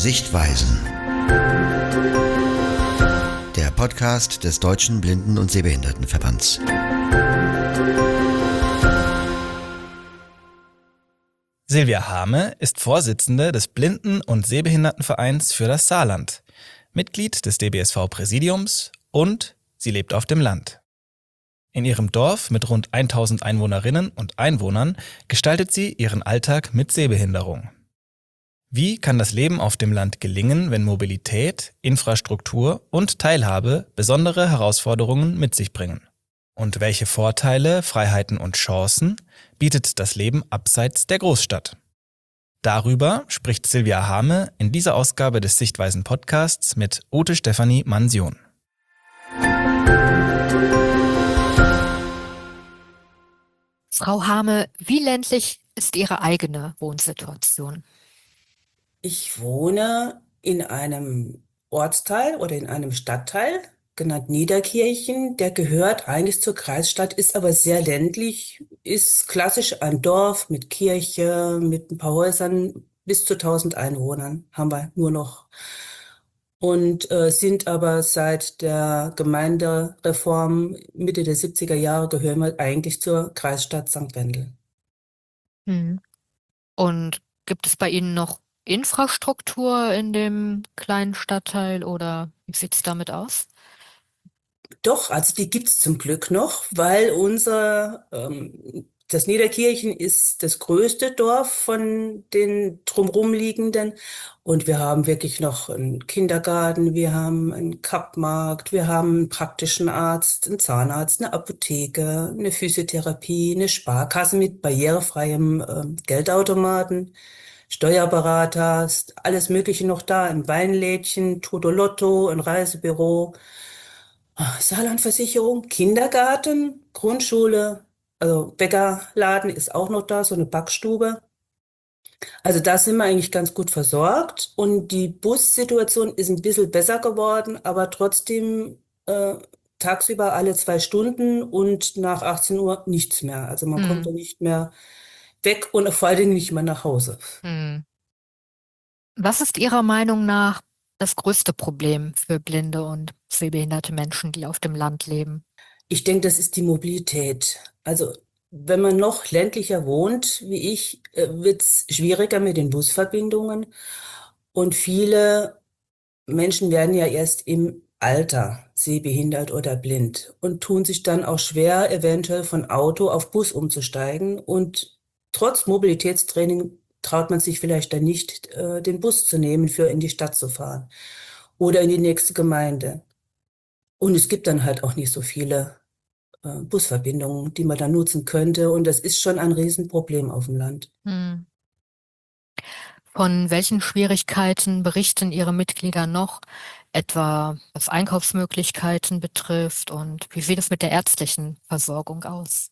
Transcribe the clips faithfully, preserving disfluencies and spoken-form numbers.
Sichtweisen. Der Podcast des Deutschen Blinden- und Sehbehindertenverbands. Silvia Hame ist Vorsitzende des Blinden- und Sehbehindertenvereins für das Saarland, Mitglied des D B S V-Präsidiums und sie lebt auf dem Land. In ihrem Dorf mit rund tausend Einwohnerinnen und Einwohnern gestaltet sie ihren Alltag mit Sehbehinderung. Wie kann das Leben auf dem Land gelingen, wenn Mobilität, Infrastruktur und Teilhabe besondere Herausforderungen mit sich bringen? Und welche Vorteile, Freiheiten und Chancen bietet das Leben abseits der Großstadt? Darüber spricht Silvia Hame in dieser Ausgabe des Sichtweisen-Podcasts mit Ute Stefanie Mansion. Frau Hame, wie ländlich ist Ihre eigene Wohnsituation? Ich wohne in einem Ortsteil oder in einem Stadtteil, genannt Niederkirchen. Der gehört eigentlich zur Kreisstadt, ist aber sehr ländlich, ist klassisch ein Dorf mit Kirche, mit ein paar Häusern, bis zu tausend Einwohnern haben wir nur noch. Und äh, sind aber seit der Gemeindereform Mitte der siebziger Jahre gehören wir eigentlich zur Kreisstadt Sankt Wendel. Hm. Und gibt es bei Ihnen noch Infrastruktur in dem kleinen Stadtteil oder wie sieht es damit aus? Doch, also die gibt's zum Glück noch, weil unser, ähm, das Niederkirchen ist das größte Dorf von den drumherum liegenden und wir haben wirklich noch einen Kindergarten, wir haben einen Kappmarkt, wir haben einen praktischen Arzt, einen Zahnarzt, eine Apotheke, eine Physiotherapie, eine Sparkasse mit barrierefreiem ähm, Geldautomaten. Steuerberater, ist alles Mögliche noch da, ein Weinlädchen, Totolotto, ein Reisebüro, ah, Saarlandversicherung, Kindergarten, Grundschule, also Bäckerladen ist auch noch da, so eine Backstube. Also da sind wir eigentlich ganz gut versorgt und die Bussituation ist ein bisschen besser geworden, aber trotzdem äh, tagsüber alle zwei Stunden und nach achtzehn Uhr nichts mehr. Also man kommt da Hm. nicht mehr weg und vor allen Dingen nicht mehr nach Hause. Hm. Was ist Ihrer Meinung nach das größte Problem für blinde und sehbehinderte Menschen, die auf dem Land leben? Ich denke, das ist die Mobilität. Also wenn man noch ländlicher wohnt wie ich, wird es schwieriger mit den Busverbindungen. Und viele Menschen werden ja erst im Alter sehbehindert oder blind und tun sich dann auch schwer, eventuell von Auto auf Bus umzusteigen. Und trotz Mobilitätstraining traut man sich vielleicht dann nicht, äh, den Bus zu nehmen, für in die Stadt zu fahren oder in die nächste Gemeinde. Und es gibt dann halt auch nicht so viele äh, Busverbindungen, die man da nutzen könnte. Und das ist schon ein Riesenproblem auf dem Land. Hm. Von welchen Schwierigkeiten berichten Ihre Mitglieder noch, etwa was Einkaufsmöglichkeiten betrifft und wie sieht es mit der ärztlichen Versorgung aus?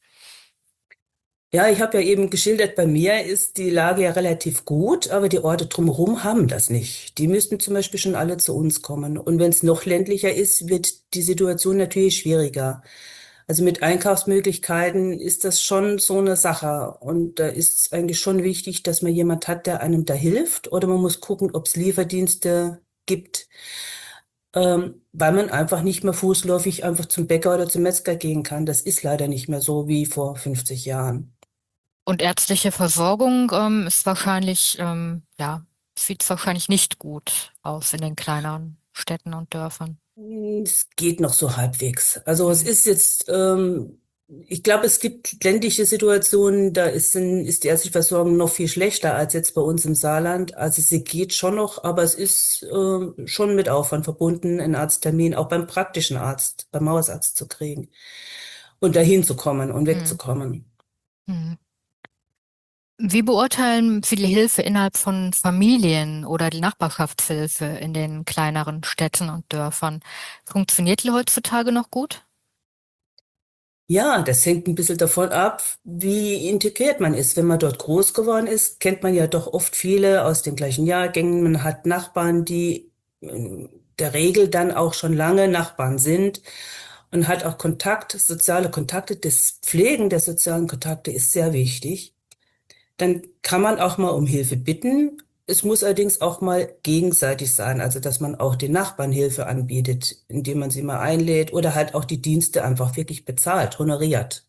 Ja, ich habe ja eben geschildert, bei mir ist die Lage ja relativ gut, aber die Orte drumherum haben das nicht. Die müssten zum Beispiel schon alle zu uns kommen. Und wenn es noch ländlicher ist, wird die Situation natürlich schwieriger. Also mit Einkaufsmöglichkeiten ist das schon so eine Sache. Und da ist es eigentlich schon wichtig, dass man jemand hat, der einem da hilft. Oder man muss gucken, ob es Lieferdienste gibt, ähm, weil man einfach nicht mehr fußläufig einfach zum Bäcker oder zum Metzger gehen kann. Das ist leider nicht mehr so wie vor fünfzig Jahren. Und ärztliche Versorgung ähm, ist wahrscheinlich, ähm, ja, sieht wahrscheinlich nicht gut aus in den kleineren Städten und Dörfern. Es geht noch so halbwegs. Also es Hm. ist jetzt, ähm, ich glaube, es gibt ländliche Situationen, da ist, ein- ist die ärztliche Versorgung noch viel schlechter als jetzt bei uns im Saarland. Also sie geht schon noch, aber es ist ähm, schon mit Aufwand verbunden, einen Arzttermin auch beim praktischen Arzt, beim Hausarzt zu kriegen und dahin zu kommen und Hm. wegzukommen. Hm. Wie beurteilen Sie die Hilfe innerhalb von Familien oder die Nachbarschaftshilfe in den kleineren Städten und Dörfern? Funktioniert die heutzutage noch gut? Ja, das hängt ein bisschen davon ab, wie integriert man ist. Wenn man dort groß geworden ist, kennt man ja doch oft viele aus den gleichen Jahrgängen. Man hat Nachbarn, die in der Regel dann auch schon lange Nachbarn sind und hat auch Kontakt, soziale Kontakte. Das Pflegen der sozialen Kontakte ist sehr wichtig. Dann kann man auch mal um Hilfe bitten. Es muss allerdings auch mal gegenseitig sein, also dass man auch den Nachbarn Hilfe anbietet, indem man sie mal einlädt oder halt auch die Dienste einfach wirklich bezahlt, honoriert.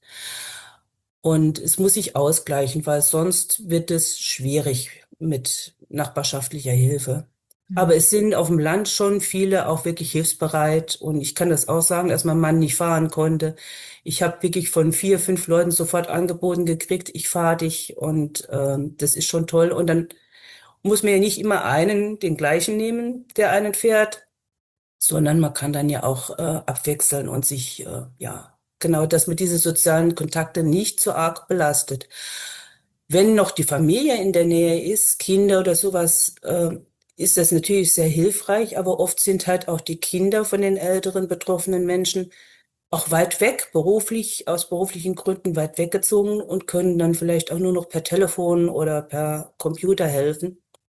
Und es muss sich ausgleichen, weil sonst wird es schwierig mit nachbarschaftlicher Hilfe. Aber es sind auf dem Land schon viele auch wirklich hilfsbereit. Und ich kann das auch sagen, dass mein Mann nicht fahren konnte. Ich habe wirklich von vier, fünf Leuten sofort angeboten gekriegt, ich fahre dich. Und ähm, das ist schon toll. Und dann muss man ja nicht immer einen, den gleichen nehmen, der einen fährt, sondern man kann dann ja auch äh, abwechseln und sich, äh, ja, genau, dass man diese sozialen Kontakte nicht so arg belastet. Wenn noch die Familie in der Nähe ist, Kinder oder sowas, äh, ist das natürlich sehr hilfreich, aber oft sind halt auch die Kinder von den älteren betroffenen Menschen auch weit weg, beruflich, aus beruflichen Gründen weit weggezogen und können dann vielleicht auch nur noch per Telefon oder per Computer helfen.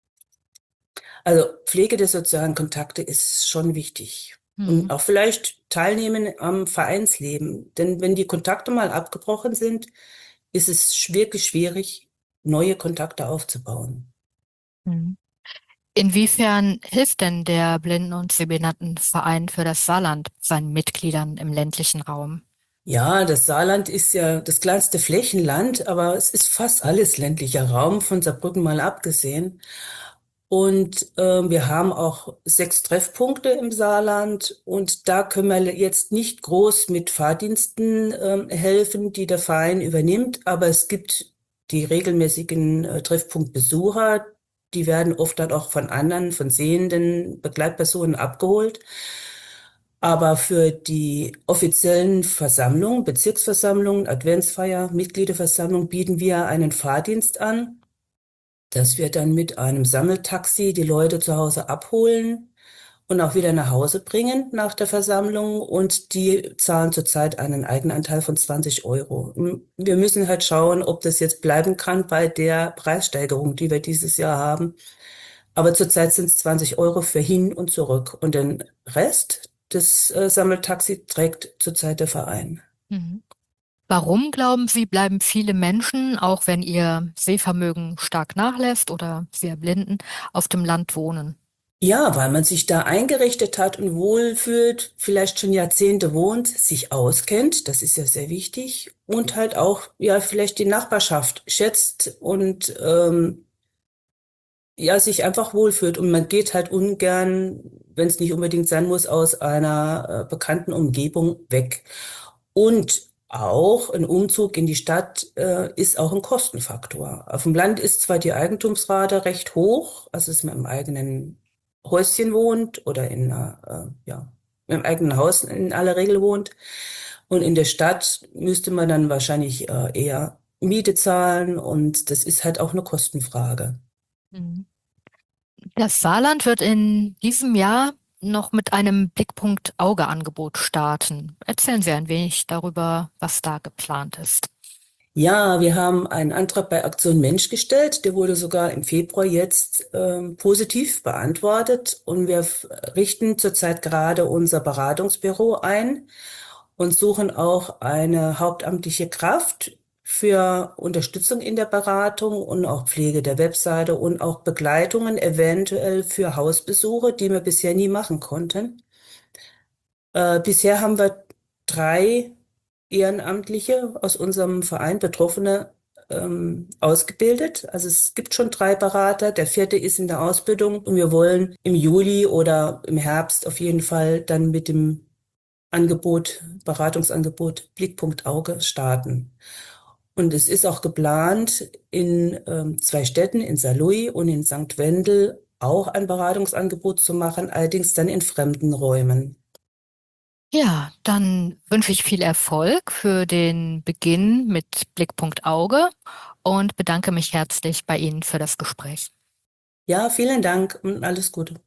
Also Pflege der sozialen Kontakte ist schon wichtig. Mhm. Und auch vielleicht teilnehmen am Vereinsleben. Denn wenn die Kontakte mal abgebrochen sind, ist es wirklich schwierig, neue Kontakte aufzubauen. Mhm. Inwiefern hilft denn der Blinden- und Sehbehindertenverein für das Saarland seinen Mitgliedern im ländlichen Raum? Ja, das Saarland ist ja das kleinste Flächenland, aber es ist fast alles ländlicher Raum, von Saarbrücken mal abgesehen. Und äh, wir haben auch sechs Treffpunkte im Saarland und da können wir jetzt nicht groß mit Fahrdiensten äh, helfen, die der Verein übernimmt, aber es gibt die regelmäßigen äh, Treffpunktbesucher, die werden oft dann auch von anderen, von sehenden Begleitpersonen abgeholt. Aber für die offiziellen Versammlungen, Bezirksversammlungen, Adventsfeier, Mitgliederversammlung bieten wir einen Fahrdienst an, dass wir dann mit einem Sammeltaxi die Leute zu Hause abholen und auch wieder nach Hause bringen nach der Versammlung. Und die zahlen zurzeit einen Eigenanteil von zwanzig Euro. Wir müssen halt schauen, ob das jetzt bleiben kann bei der Preissteigerung, die wir dieses Jahr haben. Aber zurzeit sind es zwanzig Euro für hin und zurück. Und den Rest des äh, Sammeltaxi trägt zurzeit der Verein. Mhm. Warum, glauben Sie, bleiben viele Menschen, auch wenn ihr Sehvermögen stark nachlässt oder Sie erblinden, auf dem Land wohnen? Ja, weil man sich da eingerichtet hat und wohlfühlt, vielleicht schon Jahrzehnte wohnt, sich auskennt, das ist ja sehr wichtig, und halt auch, ja, vielleicht die Nachbarschaft schätzt und ähm, ja, sich einfach wohlfühlt. Und man geht halt ungern, wenn es nicht unbedingt sein muss, aus einer äh, bekannten Umgebung weg. Und auch ein Umzug in die Stadt äh, ist auch ein Kostenfaktor. Auf dem Land ist zwar die Eigentumsrate recht hoch, also dass man im eigenen Häuschen wohnt oder in einer, äh, ja, im eigenen Haus in aller Regel wohnt. Und in der Stadt müsste man dann wahrscheinlich äh, eher Miete zahlen und das ist halt auch eine Kostenfrage. Mhm. Das Saarland wird in diesem Jahr noch mit einem Blickpunkt-Auge-Angebot starten. Erzählen Sie ein wenig darüber, was da geplant ist. Ja, wir haben einen Antrag bei Aktion Mensch gestellt. Der wurde sogar im Februar jetzt ähm, positiv beantwortet. Und wir f- richten zurzeit gerade unser Beratungsbüro ein und suchen auch eine hauptamtliche Kraft für Unterstützung in der Beratung und auch Pflege der Webseite und auch Begleitungen eventuell für Hausbesuche, die wir bisher nie machen konnten. Äh, bisher haben wir drei Ehrenamtliche aus unserem Verein, Betroffene, ähm, ausgebildet. Also es gibt schon drei Berater, der vierte ist in der Ausbildung und wir wollen im Juli oder im Herbst auf jeden Fall dann mit dem Angebot, Beratungsangebot Blickpunkt Auge starten. Und es ist auch geplant, in ähm, zwei Städten, in Saarlouis und in Sankt Wendel, auch ein Beratungsangebot zu machen, allerdings dann in fremden Räumen. Ja, dann wünsche ich viel Erfolg für den Beginn mit Blickpunkt Auge und bedanke mich herzlich bei Ihnen für das Gespräch. Ja, vielen Dank und alles Gute.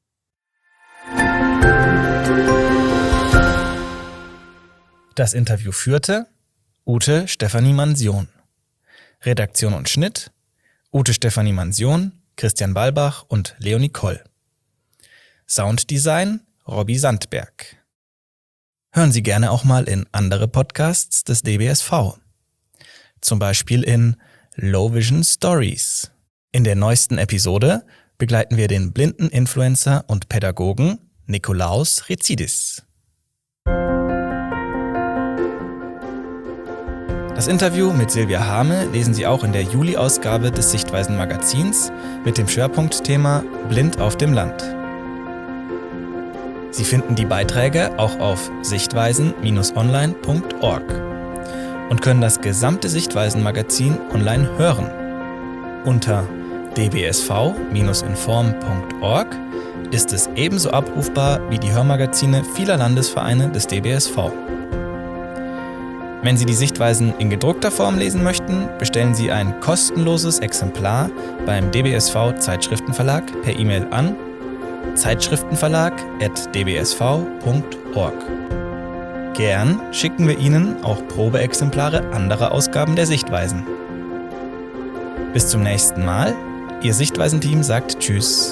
Das Interview führte Ute Stefanie Mansion. Redaktion und Schnitt Ute Stefanie Mansion, Christian Balbach und Leonie Koll. Sounddesign Robby Sandberg. Hören Sie gerne auch mal in andere Podcasts des D B S V. Zum Beispiel in Low Vision Stories. In der neuesten Episode begleiten wir den Blinden-Influencer und Pädagogen Nikolaus Rezidis. Das Interview mit Silvia Hame lesen Sie auch in der Juli-Ausgabe des Sichtweisen-Magazins mit dem Schwerpunktthema Blind auf dem Land. Sie finden die Beiträge auch auf sichtweisen Bindestrich online Punkt org und können das gesamte Sichtweisen-Magazin online hören. Unter d b s v Bindestrich inform Punkt org ist es ebenso abrufbar wie die Hörmagazine vieler Landesvereine des D B S V. Wenn Sie die Sichtweisen in gedruckter Form lesen möchten, bestellen Sie ein kostenloses Exemplar beim D B S V Zeitschriftenverlag per E-Mail an zeitschriftenverlag at d b s v Punkt org. Gern schicken wir Ihnen auch Probeexemplare anderer Ausgaben der Sichtweisen. Bis zum nächsten Mal. Ihr Sichtweisen-Team sagt Tschüss.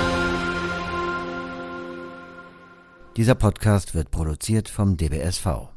Dieser Podcast wird produziert vom D B S V.